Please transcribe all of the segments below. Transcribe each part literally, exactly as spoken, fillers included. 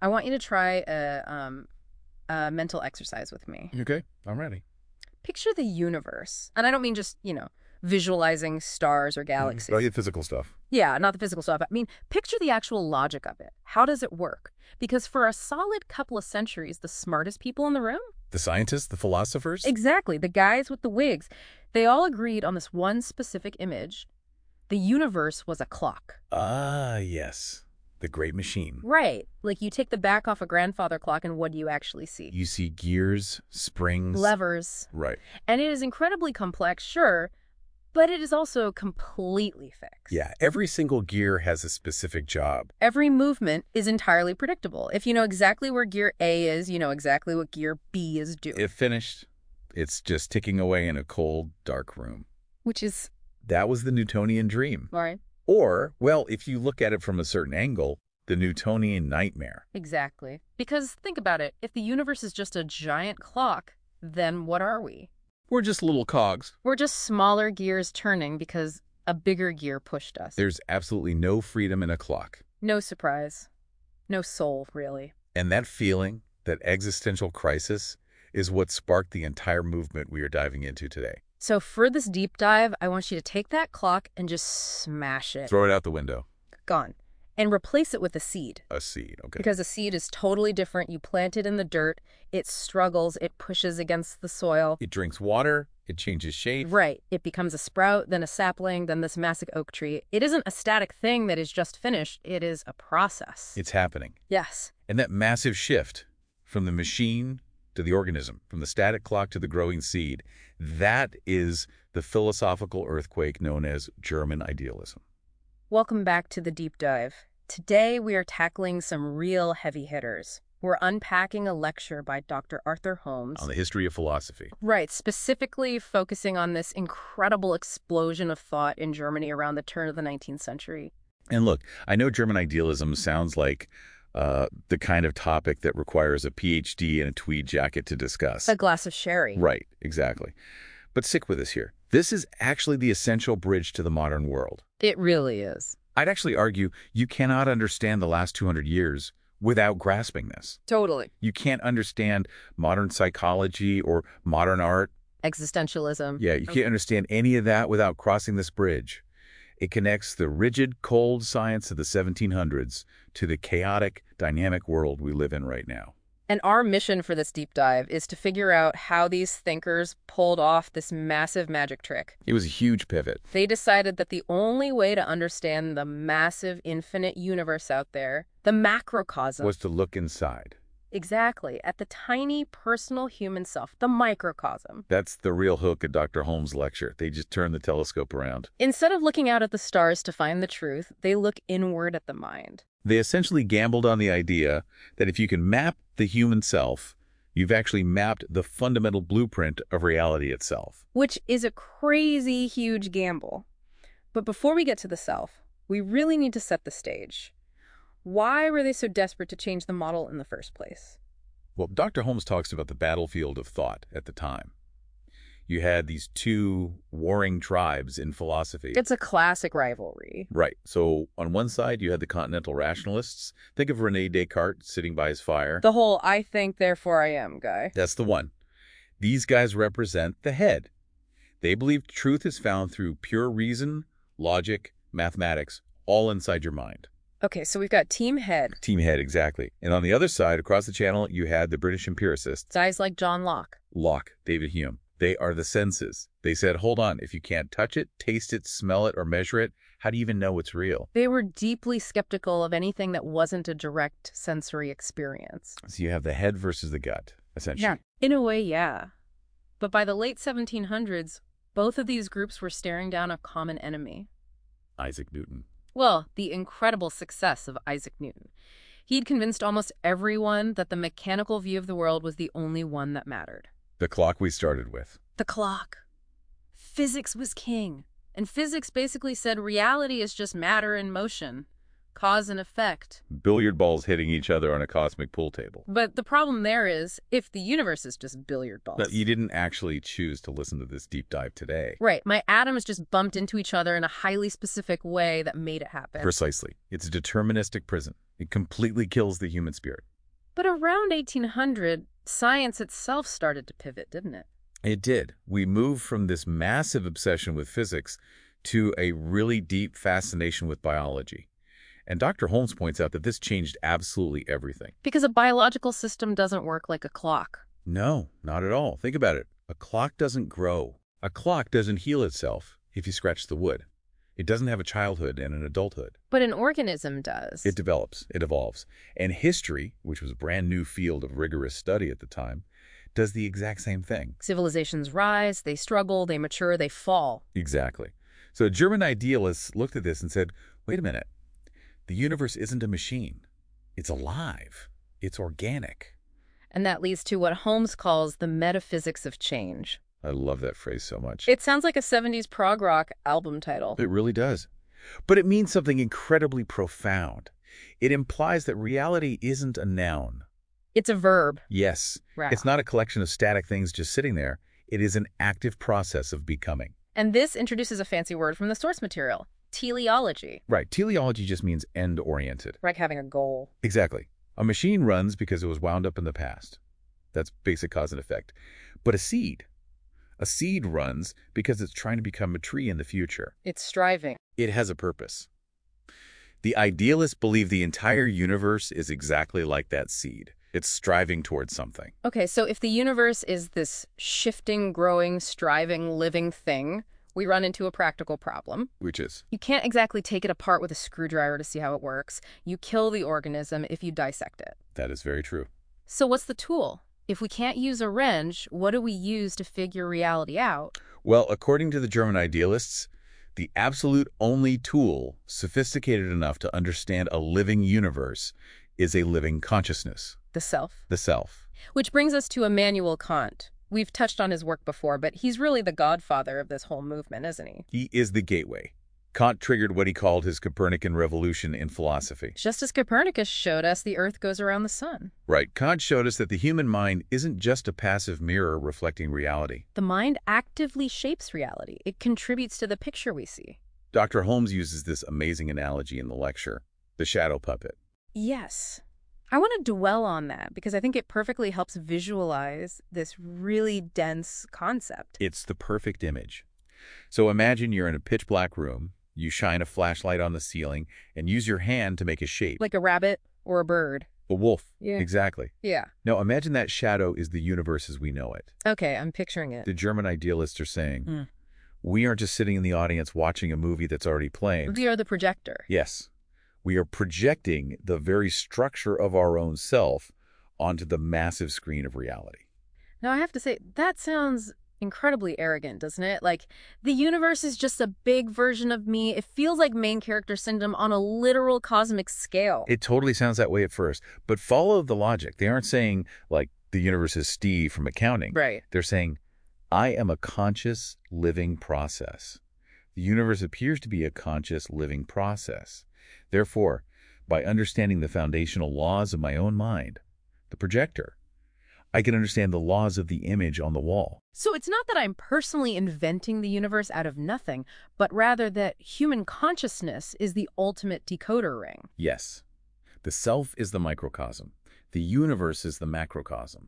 I want you to try a, um, a mental exercise with me. Okay, I'm ready. Picture the universe. And I don't mean just, you know, visualizing stars or galaxies. Mm, oh, yeah, physical stuff. Yeah, not the physical stuff. I mean, picture the actual logic of it. How does it work? Because for a solid couple of centuries, the smartest people in the room? The scientists, the philosophers? Exactly, the guys with the wigs. They all agreed on this one specific image. The universe was a clock. Ah, yes. The great machine. Right. Like you take the back off a grandfather clock and what do you actually see? You see gears, springs. Levers. Right. And it is incredibly complex, sure, but it is also completely fixed. Yeah, every single gear has a specific job. Every movement is entirely predictable. If you know exactly where gear A is, you know exactly what gear B is doing. If finished, it's just ticking away in a cold, dark room. Which is... That was the Newtonian dream. All right. Or, well, if you look at it from a certain angle, the Newtonian nightmare. Exactly. Because think about it. If the universe is just a giant clock, then what are we? We're just little cogs. We're just smaller gears turning because a bigger gear pushed us. There's absolutely no freedom in a clock. No surprise. No soul, really. And that feeling, that existential crisis, is what sparked the entire movement we are diving into today. So for this deep dive, I want you to take that clock and just smash it. Throw it out the window. Gone. And replace it with a seed. A seed, okay. Because a seed is totally different. You plant it in the dirt, it struggles, it pushes against the soil. It drinks water, it changes shape. Right. It becomes a sprout, then a sapling, then this massive oak tree. It isn't a static thing that is just finished. It is a process. It's happening. Yes. And that massive shift from the machine to the organism, from the static clock to the growing seed, that is the philosophical earthquake known as German idealism. Welcome back to the deep dive. Today we are tackling some real heavy hitters. We're unpacking a lecture by Doctor Arthur Holmes. On the history of philosophy. Right, specifically focusing on this incredible explosion of thought in Germany around the turn of the nineteenth century. And look, I know German idealism sounds like uh, the kind of topic that requires a P H D and a tweed jacket to discuss. A glass of sherry. Right, exactly. But stick with us here. This is actually the essential bridge to the modern world. It really is. I'd actually argue you cannot understand the last two hundred years without grasping this. Totally. You can't understand modern psychology or modern art. Existentialism. Yeah, you can't understand any of that without crossing this bridge. It connects the rigid, cold science of the seventeen hundreds to the chaotic, dynamic world we live in right now. And our mission for this deep dive is to figure out how these thinkers pulled off this massive magic trick. It was a huge pivot. They decided that the only way to understand the massive, infinite universe out there, the macrocosm, Was to look inside. exactly, at the tiny, personal human self, the microcosm. That's the real hook at Doctor Holmes' lecture. They just turn the telescope around. Instead of looking out at the stars to find the truth, they look inward at the mind. They essentially gambled on the idea that if you can map the human self, you've actually mapped the fundamental blueprint of reality itself. Which is a crazy, huge gamble. But before we get to the self, we really need to set the stage. Why were they so desperate to change the model in the first place? Well, Doctor Holmes talks about the battlefield of thought at the time. You had these two warring tribes in philosophy. It's a classic rivalry. Right. So on one side, you had the continental rationalists. Think of René Descartes sitting by his fire. The whole I think, therefore I am guy. That's the one. These guys represent the head. They believe truth is found through pure reason, logic, mathematics, all inside your mind. Okay, so we've got Team Head. Team head, exactly. And on the other side, across the channel, you had the British empiricists. Guys like John Locke. Locke, David Hume. They are the senses. They said, hold on, if you can't touch it, taste it, smell it, or measure it, how do you even know it's real? They were deeply skeptical of anything that wasn't a direct sensory experience. So you have the head versus the gut, essentially. Yeah. In a way, yeah. But by the late seventeen hundreds, both of these groups were staring down a common enemy. Isaac Newton. Well, the incredible success of Isaac Newton. He'd convinced almost everyone that the mechanical view of the world was the only one that mattered. The clock we started with. The clock. Physics was king. And physics basically said reality is just matter in motion. Cause and effect. Billiard balls hitting each other on a cosmic pool table. But the problem there is, if the universe is just billiard balls. But you didn't actually choose to listen to this deep dive today. Right. My atoms just bumped into each other in a highly specific way that made it happen. Precisely. It's a deterministic prison. It completely kills the human spirit. But around eighteen hundred, science itself started to pivot, didn't it? It did. We moved from this massive obsession with physics to a really deep fascination with biology. And Doctor Holmes points out that this changed absolutely everything. Because a biological system doesn't work like a clock. No, not at all. Think about it. A clock doesn't grow. A clock doesn't heal itself if you scratch the wood. It doesn't have a childhood and an adulthood. But an organism does. It develops. It evolves. And history, which was a brand new field of rigorous study at the time, does the exact same thing. Civilizations rise, they struggle, they mature, they fall. Exactly. So German idealists looked at this and said, wait a minute. The universe isn't a machine. It's alive. It's organic. And that leads to what Holmes calls the metaphysics of change. I love that phrase so much. It sounds like a seventies prog rock album title. It really does. But it means something incredibly profound. It implies that reality isn't a noun. It's a verb. Yes. Right. It's not a collection of static things just sitting there. It is an active process of becoming. And this introduces a fancy word from the source material, teleology. Right. Teleology just means end-oriented. Like having a goal. Exactly. A machine runs because it was wound up in the past. That's basic cause and effect. But a seed, a seed runs because it's trying to become a tree in the future. It's striving. It has a purpose. The idealists believe the entire universe is exactly like that seed. It's striving towards something. Okay, so if the universe is this shifting, growing, striving, living thing, we run into a practical problem. Which is? You can't exactly take it apart with a screwdriver to see how it works. You kill the organism if you dissect it. That is very true. So what's the tool? If we can't use a wrench, what do we use to figure reality out? Well, according to the German idealists, the absolute only tool sophisticated enough to understand a living universe is a living consciousness. The self. The self. Which brings us to Immanuel Kant. We've touched on his work before, but he's really the godfather of this whole movement, isn't he? He is the gateway. Kant triggered what he called his Copernican revolution in philosophy. Just as Copernicus showed us the Earth goes around the sun. Right. Kant showed us that the human mind isn't just a passive mirror reflecting reality. The mind actively shapes reality. It contributes to the picture we see. Doctor Holmes uses this amazing analogy in the lecture, the shadow puppet. Yes. I want to dwell on that because I think it perfectly helps visualize this really dense concept. It's the perfect image. So imagine you're in a pitch black room. You shine a flashlight on the ceiling and use your hand to make a shape. Like a rabbit or a bird. A wolf. Yeah. Exactly. Yeah. Now imagine that shadow is the universe as we know it. Okay, I'm picturing it. The German idealists are saying, Mm. we aren't just sitting in the audience watching a movie that's already playing. We are the projector. Yes. We are projecting the very structure of our own self onto the massive screen of reality. Now, I have to say, that sounds incredibly arrogant, doesn't it? Like, the universe is just a big version of me. It feels like main character syndrome on a literal cosmic scale. It totally sounds that way at first, but follow the logic. They aren't saying, like, the universe is Steve from accounting. Right. They're saying, I am a conscious living process. The universe appears to be a conscious living process. Therefore, by understanding the foundational laws of my own mind, the projector, I can understand the laws of the image on the wall. So it's not that I'm personally inventing the universe out of nothing, but rather that human consciousness is the ultimate decoder ring. Yes. The self is the microcosm. The universe is the macrocosm.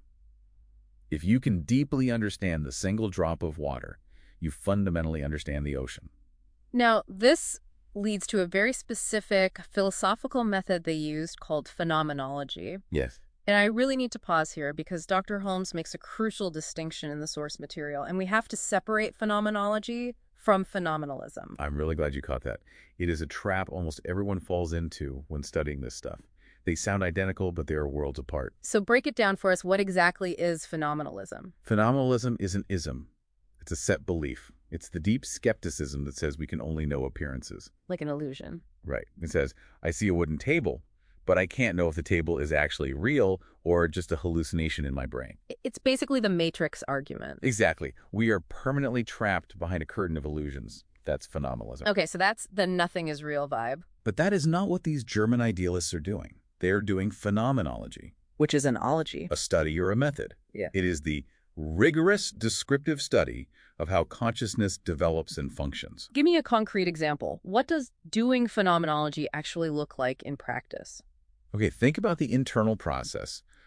If you can deeply understand the single drop of water, you fundamentally understand the ocean. Now, this leads to a very specific philosophical method they used called phenomenology. Yes. And I really need to pause here because Doctor Holmes makes a crucial distinction in the source material, and we have to separate phenomenology from phenomenalism. I'm really glad you caught that. It is a trap almost everyone falls into when studying this stuff. They sound identical, but they are worlds apart. So break it down for us. What exactly is phenomenalism? Phenomenalism is an ism. It's a set belief. It's the deep skepticism that says we can only know appearances. Like an illusion. Right. It says, I see a wooden table, but I can't know if the table is actually real or just a hallucination in my brain. It's basically the Matrix argument. Exactly. We are permanently trapped behind a curtain of illusions. That's phenomenalism. Okay, so that's the nothing is real vibe. But that is not what these German idealists are doing. They're doing phenomenology. Which is an ology. A study or a method. Yeah. It is the rigorous descriptive study of how consciousness develops and functions. Give me a concrete example. What does doing phenomenology actually look like in practice? Okay, think about the internal process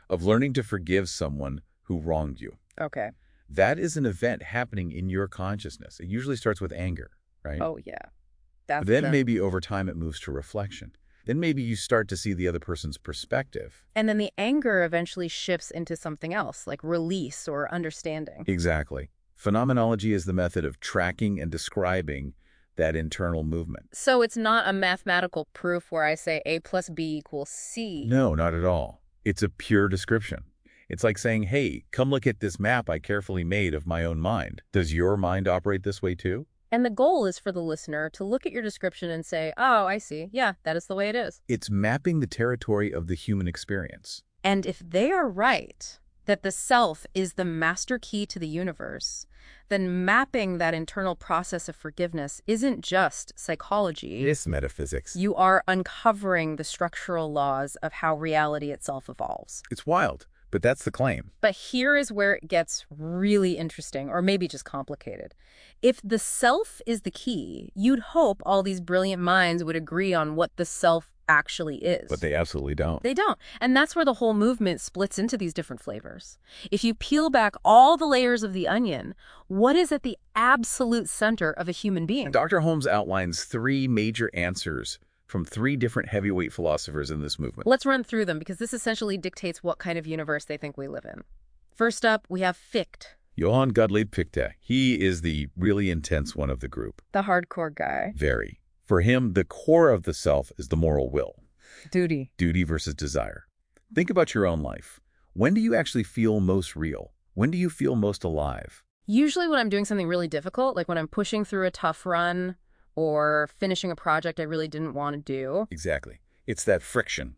of learning to forgive someone who wronged you. Okay. That is an event happening in your consciousness. It usually starts with anger, right? Oh, yeah. That's But then the... maybe over time it moves to reflection. Then maybe you start to see the other person's perspective. And then the anger eventually shifts into something else, like release or understanding. Exactly. Phenomenology is the method of tracking and describing that internal movement. So it's not a mathematical proof where I say A plus B equals C. No, not at all. It's a pure description. It's like saying, hey, come look at this map I carefully made of my own mind. Does your mind operate this way too? And the goal is for the listener to look at your description and say, oh, I see. Yeah, that is the way it is. It's mapping the territory of the human experience. And if they are right, that the self is the master key to the universe, then mapping that internal process of forgiveness isn't just psychology. It's metaphysics. You are uncovering the structural laws of how reality itself evolves. It's wild, but that's the claim. But here is where it gets really interesting, or maybe just complicated. If the self is the key, you'd hope all these brilliant minds would agree on what the self actually is. But they absolutely don't. They don't. And that's where the whole movement splits into these different flavors. If you peel back all the layers of the onion, what is at the absolute center of a human being? Doctor Holmes outlines three major answers from three different heavyweight philosophers in this movement. Let's run through them because this essentially dictates what kind of universe they think we live in. First up, we have Fichte. Johann Gottlieb Fichte. He is the really intense one of the group. The hardcore guy. Very. For him, the core of the self is the moral will. Duty. Duty versus desire. Think about your own life. When do you actually feel most real? When do you feel most alive? Usually when I'm doing something really difficult, like when I'm pushing through a tough run or finishing a project I really didn't want to do. Exactly. It's that friction.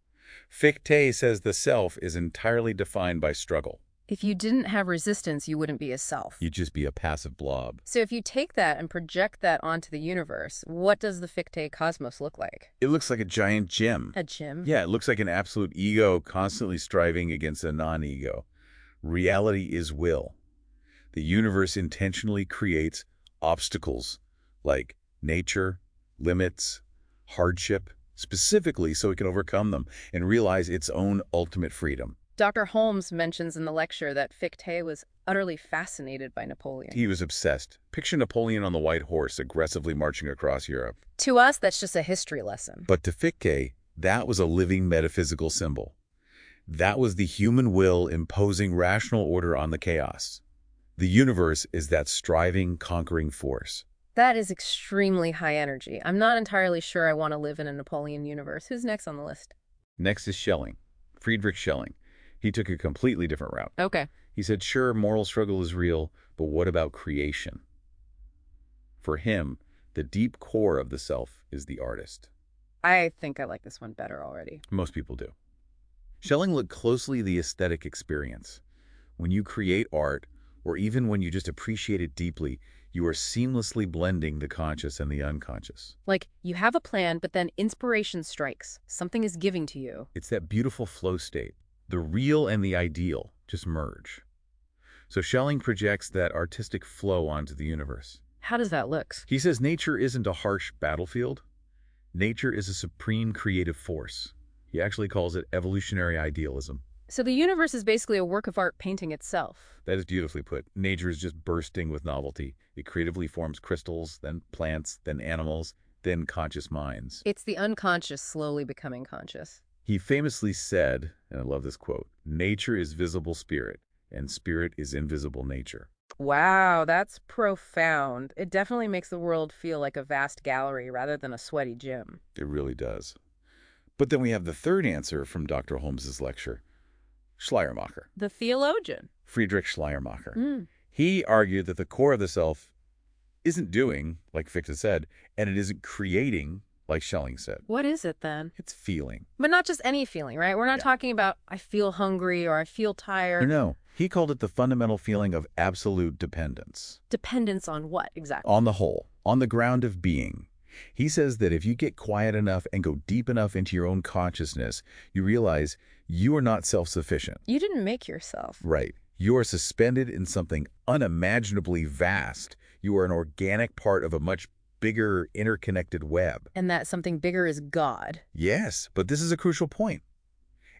Fichte says the self is entirely defined by struggle. If you didn't have resistance, you wouldn't be a self. You'd just be a passive blob. So if you take that and project that onto the universe, what does the Fichte cosmos look like? It looks like a giant gym. A gym? Yeah, it looks like an absolute ego constantly striving against a non-ego. Reality is will. The universe intentionally creates obstacles like nature, limits, hardship, specifically so it can overcome them and realize its own ultimate freedom. Doctor Holmes mentions in the lecture that Fichte was utterly fascinated by Napoleon. He was obsessed. Picture Napoleon on the white horse aggressively marching across Europe. To us, that's just a history lesson. But to Fichte, that was a living metaphysical symbol. That was the human will imposing rational order on the chaos. The universe is that striving, conquering force. That is extremely high energy. I'm not entirely sure I want to live in a Napoleon universe. Who's next on the list? Next is Schelling, Friedrich Schelling. He took a completely different route. Okay. He said, sure, moral struggle is real, but what about creation? For him, the deep core of the self is the artist. I think I like this one better already. Most people do. Schelling looked closely at the aesthetic experience. When you create art, or even when you just appreciate it deeply, you are seamlessly blending the conscious and the unconscious. Like, you have a plan, but then inspiration strikes. Something is giving to you. It's that beautiful flow state. The real and the ideal just merge. So Schelling projects that artistic flow onto the universe. How does that look? He says nature isn't a harsh battlefield. Nature is a supreme creative force. He actually calls it evolutionary idealism. So the universe is basically a work of art painting itself. That is beautifully put. Nature is just bursting with novelty. It creatively forms crystals, then plants, then animals, then conscious minds. It's the unconscious slowly becoming conscious. He famously said, and I love this quote, nature is visible spirit, and spirit is invisible nature. Wow, that's profound. It definitely makes the world feel like a vast gallery rather than a sweaty gym. It really does. But then we have the third answer from Doctor Holmes's lecture, Schleiermacher. The theologian. Friedrich Schleiermacher. Mm. He argued that the core of the self isn't doing, like Fichte said, and it isn't creating, like Schelling said. What is it then? It's feeling. But not just any feeling, right? We're not Yeah. talking about I feel hungry or I feel tired. No, no. He called it the fundamental feeling of absolute dependence. Dependence on what exactly? On the whole, on the ground of being. He says that if you get quiet enough and go deep enough into your own consciousness, you realize you are not self-sufficient. You didn't make yourself. Right. You are suspended in something unimaginably vast. You are an organic part of a much bigger interconnected web. And that something bigger is God. Yes, but this is a crucial point.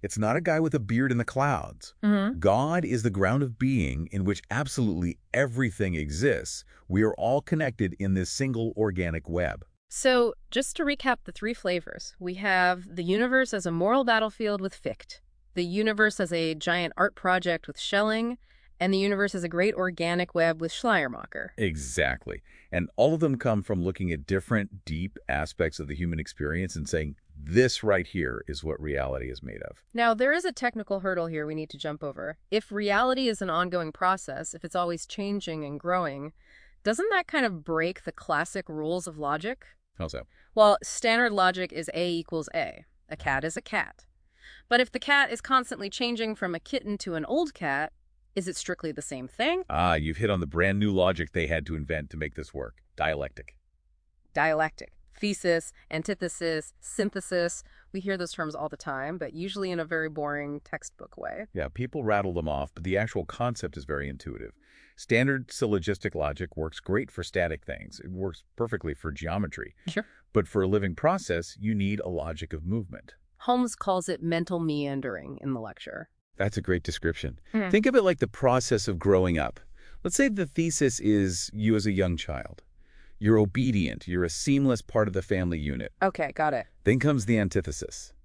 It's not a guy with a beard in the clouds. Mm-hmm. God is the ground of being in which absolutely everything exists. We are all connected in this single organic web. So, just to recap the three flavors, we have the universe as a moral battlefield with Fichte, the universe as a giant art project with Schelling, and the universe as a great organic web with Schleiermacher. Exactly. And all of them come from looking at different, deep aspects of the human experience and saying, this right here is what reality is made of. Now, there is a technical hurdle here we need to jump over. If reality is an ongoing process, if it's always changing and growing, doesn't that kind of break the classic rules of logic? How so? Well, standard logic is A equals A. A cat is a cat. But if the cat is constantly changing from a kitten to an old cat, is it strictly the same thing? Ah, you've hit on the brand new logic they had to invent to make this work. Dialectic. Dialectic. Thesis, antithesis, synthesis. We hear those terms all the time, but usually in a very boring textbook way. Yeah, people rattle them off, but the actual concept is very intuitive. Standard syllogistic logic works great for static things. It works perfectly for geometry. Sure. But for a living process, you need a logic of movement. Holmes calls it mental meandering in the lecture. That's a great description. Mm. Think of it like the process of growing up. Let's say the thesis is you as a young child. You're obedient. You're a seamless part of the family unit. Okay, got it. Then comes the antithesis.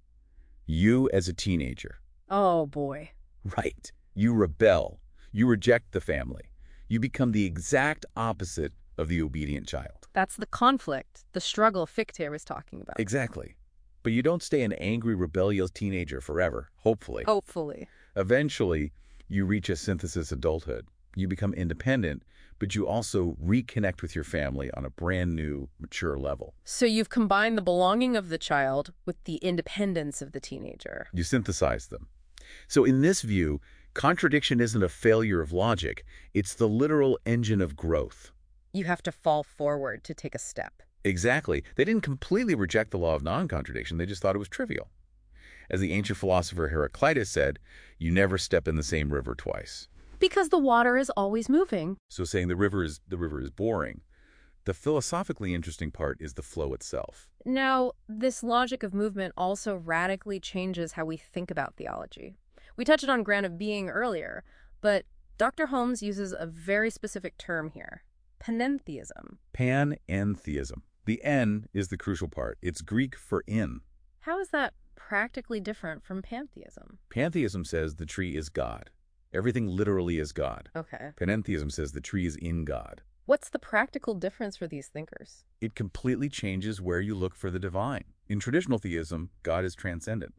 You as a teenager. Oh, boy. Right. You rebel. You reject the family. You become the exact opposite of the obedient child. That's the conflict, the struggle Fichte was talking about. Exactly. But you don't stay an angry, rebellious teenager forever, hopefully. Hopefully. Eventually, you reach a synthesis adulthood. You become independent, but you also reconnect with your family on a brand new, mature level. So you've combined the belonging of the child with the independence of the teenager. You synthesize them. So in this view, contradiction isn't a failure of logic. It's the literal engine of growth. You have to fall forward to take a step. Exactly. They didn't completely reject the law of non-contradiction. They just thought it was trivial. As the ancient philosopher Heraclitus said, you never step in the same river twice. Because the water is always moving. So saying the river is the river is boring. The philosophically interesting part is the flow itself. Now, this logic of movement also radically changes how we think about theology. We touched on ground of being earlier, but Doctor Holmes uses a very specific term here, panentheism. Panentheism. The N is the crucial part. It's Greek for in. How is that practically different from pantheism? Pantheism says the tree is God. Everything literally is God. Okay. Panentheism says the tree is in God. What's the practical difference for these thinkers? It completely changes where you look for the divine. In traditional theism, God is transcendent.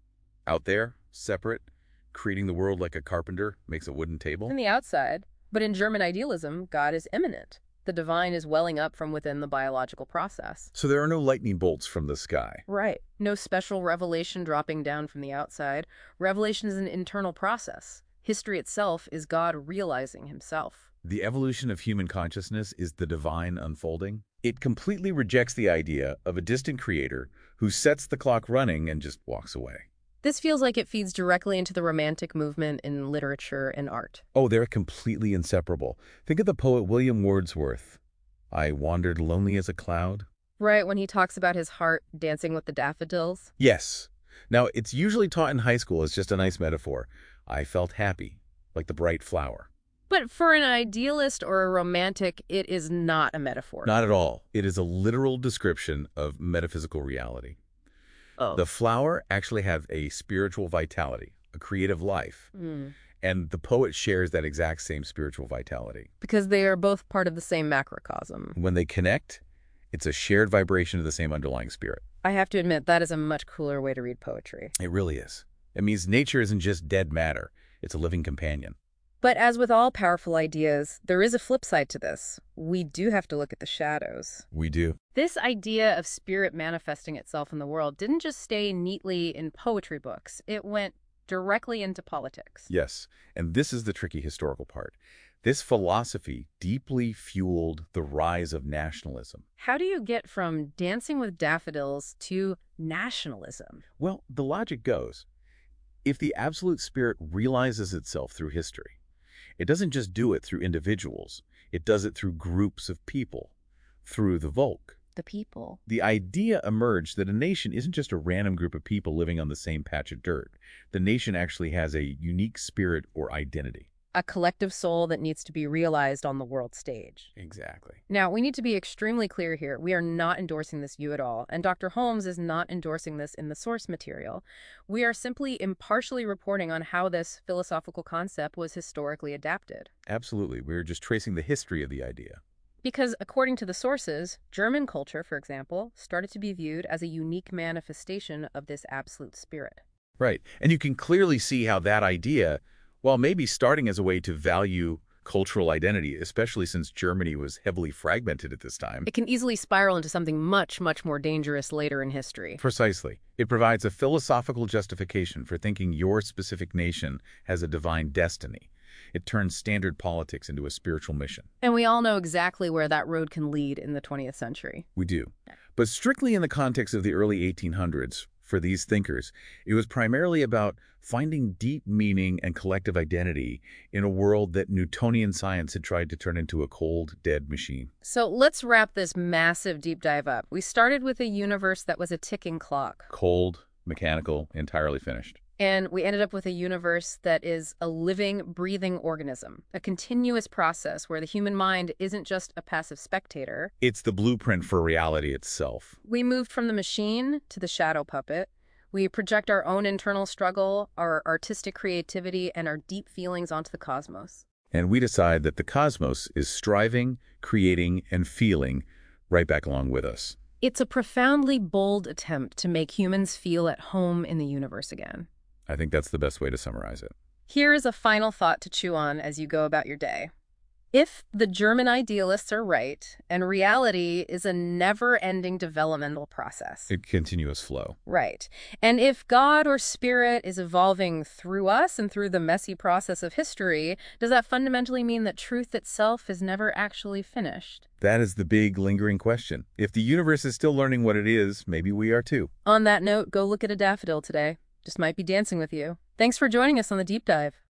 Out there, separate, creating the world like a carpenter makes a wooden table. From the outside. But in German idealism, God is immanent. The divine is welling up from within the biological process. So there are no lightning bolts from the sky. Right. No special revelation dropping down from the outside. Revelation is an internal process. History itself is God realizing himself. The evolution of human consciousness is the divine unfolding. It completely rejects the idea of a distant creator who sets the clock running and just walks away. This feels like it feeds directly into the Romantic movement in literature and art. Oh, they're completely inseparable. Think of the poet William Wordsworth. I wandered lonely as a cloud. Right, when he talks about his heart dancing with the daffodils. Yes. Now, it's usually taught in high school as just a nice metaphor. I felt happy, like the bright flower. But for an idealist or a romantic, it is not a metaphor. Not at all. It is a literal description of metaphysical reality. Oh. The flower actually has a spiritual vitality, a creative life. Mm. And the poet shares that exact same spiritual vitality. Because they are both part of the same macrocosm. When they connect, it's a shared vibration of the same underlying spirit. I have to admit, that is a much cooler way to read poetry. It really is. It means nature isn't just dead matter. It's a living companion. But as with all powerful ideas, there is a flip side to this. We do have to look at the shadows. We do. This idea of spirit manifesting itself in the world didn't just stay neatly in poetry books. It went directly into politics. Yes, and this is the tricky historical part. This philosophy deeply fueled the rise of nationalism. How do you get from dancing with daffodils to nationalism? Well, the logic goes, if the absolute spirit realizes itself through history, it doesn't just do it through individuals. It does it through groups of people, through the Volk, The people. The idea emerged that a nation isn't just a random group of people living on the same patch of dirt. The nation actually has a unique spirit or identity. A collective soul that needs to be realized on the world stage. Exactly. Now, we need to be extremely clear here. We are not endorsing this view at all, and Doctor Holmes is not endorsing this in the source material. We are simply impartially reporting on how this philosophical concept was historically adapted. Absolutely. We're just tracing the history of the idea. Because, according to the sources, German culture, for example, started to be viewed as a unique manifestation of this absolute spirit. Right. And you can clearly see how that idea, while maybe starting as a way to value cultural identity, especially since Germany was heavily fragmented at this time. It can easily spiral into something much, much more dangerous later in history. Precisely. It provides a philosophical justification for thinking your specific nation has a divine destiny. It turns standard politics into a spiritual mission. And we all know exactly where that road can lead in the twentieth century. We do. But strictly in the context of the early eighteen hundreds, for these thinkers, it was primarily about finding deep meaning and collective identity in a world that Newtonian science had tried to turn into a cold, dead machine. So let's wrap this massive deep dive up. We started with a universe that was a ticking clock. Cold, mechanical, entirely finished. And we ended up with a universe that is a living, breathing organism, a continuous process where the human mind isn't just a passive spectator. It's the blueprint for reality itself. We moved from the machine to the shadow puppet. We project our own internal struggle, our artistic creativity, and our deep feelings onto the cosmos. And we decide that the cosmos is striving, creating, and feeling right back along with us. It's a profoundly bold attempt to make humans feel at home in the universe again. I think that's the best way to summarize it. Here is a final thought to chew on as you go about your day. If the German idealists are right, and reality is a never-ending developmental process. A continuous flow. Right. And if God or spirit is evolving through us and through the messy process of history, does that fundamentally mean that truth itself is never actually finished? That is the big lingering question. If the universe is still learning what it is, maybe we are too. On that note, go look at a daffodil today. Just might be dancing with you. Thanks for joining us on the Deep Dive.